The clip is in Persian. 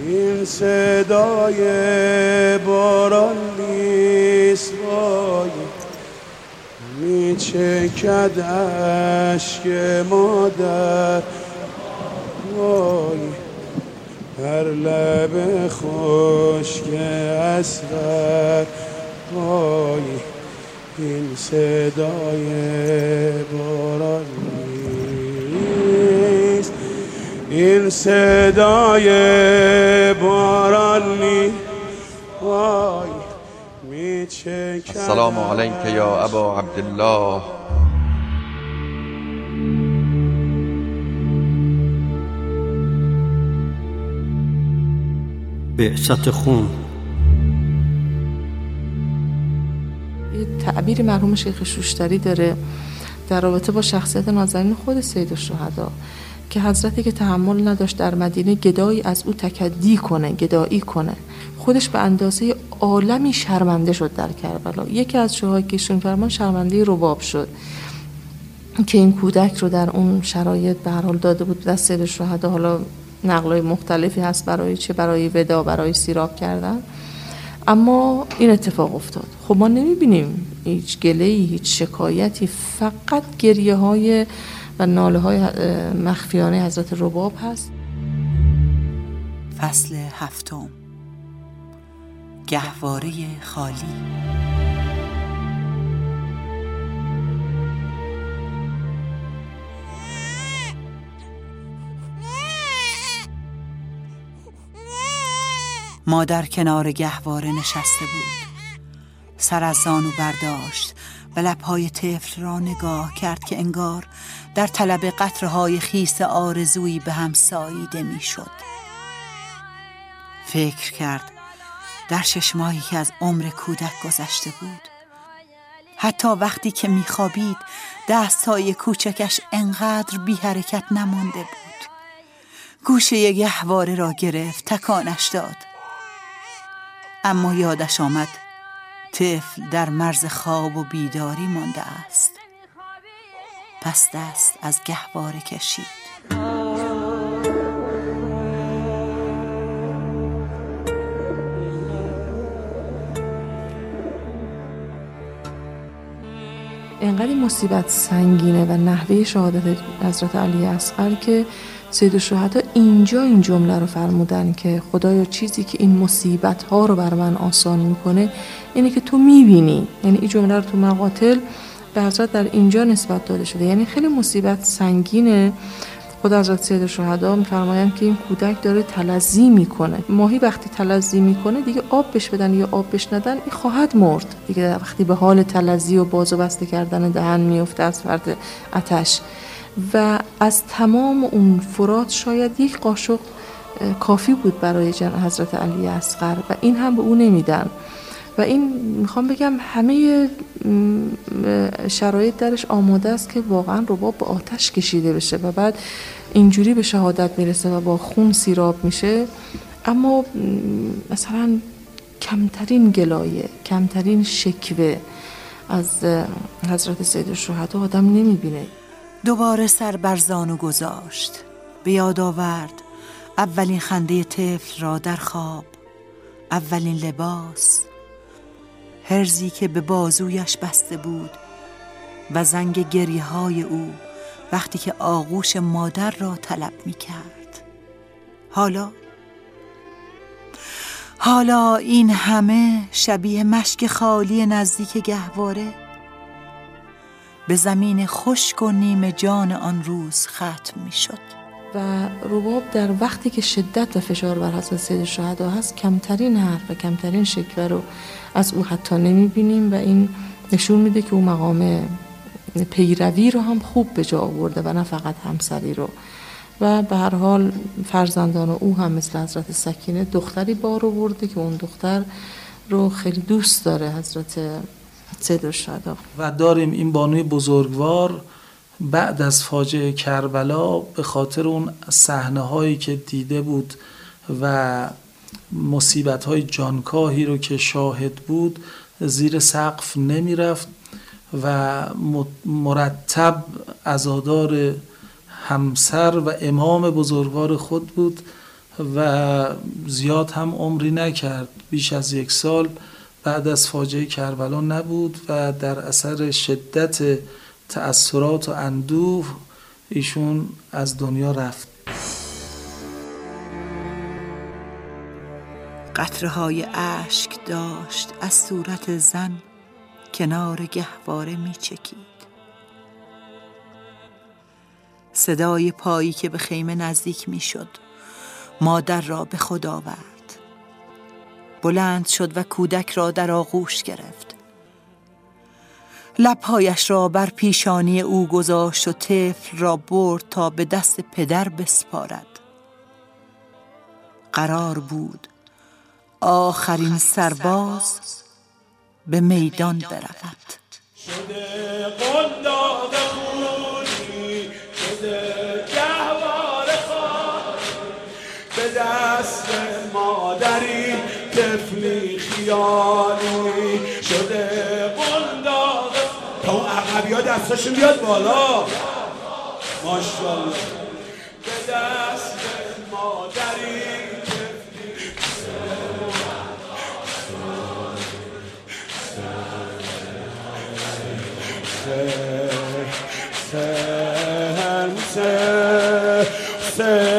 این صدای باران نیست وای، میچکد اشک مادر وای، هر لب خشک اصغر وای، این صدای باران نیست، این صدای باران نیست وای، میچکد. السلام علیک یا ابا عبدالله. بعثت خون. یه تعبیر مرحوم شیخ شوشتری داره در رابطه با شخصیت نازنین خود سید الشهدا که حضرتی که تحمل نداشت در مدینه گدایی از او تکدی کنه، گدایی کنه، خودش به اندازه عالمی شرمنده شد در کربلا. یکی از شهدای که ایشون فرمان شرمنده رباب شد که این کودک رو در اون شرایط به هر حال داده بود دست سید الشهدا. حالا نقلای مختلفی هست برای چه، برای ودا، برای سیراب کردن، اما این اتفاق افتاد. خب ما نمیبینیم هیچ گله‌ای، هیچ شکایتی، فقط گریه های و ناله های مخفیانه حضرت رباب هست. فصل 7. گهواره خالی. مادر کنار گهواره نشسته بود، سر از زانو برداشت و لبهای طفل را نگاه کرد که انگار در طلب قطره‌های خیس آرزویی به هم ساییده می شد. فکر کرد در 6 ماهی که از عمر کودک گذشته بود، حتی وقتی که می خوابید دستهای کوچکش انقدر بی حرکت نمانده بود. گوشه گهواره را گرفت، تکانش داد، اما یادش آمد طفل در مرز خواب و بیداری مانده است. پس دست از گهواره کشید. اینقدر مصیبت سنگینه و نحوه شهادت حضرت علی اصغر که سید الشهدا اینجا این جمله رو فرمودن که خدایا چیزی که این مصیبت ها رو بر من آسان میکنه اینه که تو میبینی. یعنی این جمله رو تو مقاتل به حضرت در اینجا نسبت داده شده. یعنی خیلی مصیبت سنگینه. خود حضرت سید الشهدا میفرمایند که این کودک داره تلظی میکنه. ماهی وقتی تلظی میکنه دیگه آب بهش بدن یا آب بهش ندن این خواهد مرد دیگه. وقتی به حال تلظی و باز و بسته کردن دهن میفته از فرط آتش و از تمام اون فرات شاید 1 قاشق کافی بود برای حضرت علی اصغر و این هم به او نمیدن. و این میخوام بگم همه شرایط درش آماده است که واقعا رباب به آتش کشیده بشه و بعد اینجوری به شهادت میرسه و با خون سیراب میشه. اما مثلا کمترین گلایه، کمترین شکوه از حضرت سید الشهدا آدم نمیبینه. دوباره سر بر زانو گذاشت، به یاد آورد اولین خنده طفل را در خواب، اولین لباس، هرزی که به بازویش بسته بود و زنگ گریه های او وقتی که آغوش مادر را طلب می کرد. حالا این همه شبیه مشک خالی نزدیک گهواره به زمین خشک و نیمه جان آن روز ختم می شد. و رباب در وقتی که شدت و فشار بر حضرت سید الشهدا هست کمترین حرف و کمترین شکوه رو از او حتی نمی بینیم و این نشون میده که او مقام پیروی رو هم خوب به جا آورده و نه فقط همسری رو. و به هر حال فرزندان او هم مثل حضرت سکینه دختری بار آورده که اون دختر رو خیلی دوست داره حضرت سید الشهدا. و داریم این بانوی بزرگوار بعد از فاجعه کربلا به خاطر اون صحنه‌هایی که دیده بود و مصیبت‌های جانکاهی رو که شاهد بود زیر سقف نمی‌رفت و مرتب عزادار همسر و امام بزرگوار خود بود و زیاد هم عمری نکرد، بیش از 1 سال بعد از فاجعه کربلا نبود و در اثر شدت تأثیرات و اندوه ایشون از دنیا رفت. قطره‌های اشک داشت از صورت زن کنار گهواره می چکید. صدای پایی که به خیمه نزدیک می شد مادر را به خود آورد. بلند شد و کودک را در آغوش گرفت. لبهایش را بر پیشانی او گذاشت و طفل را برد تا به دست پدر بسپارد. قرار بود آخرین سرباز به میدان برود. شده قنداق خونی، شده گهواره خواهی، به دست مادری طفلی خیالی. شده قنداق تا اون عقبی ها دستاشون بیاد بالا، ماشاءالله. به دست مادری say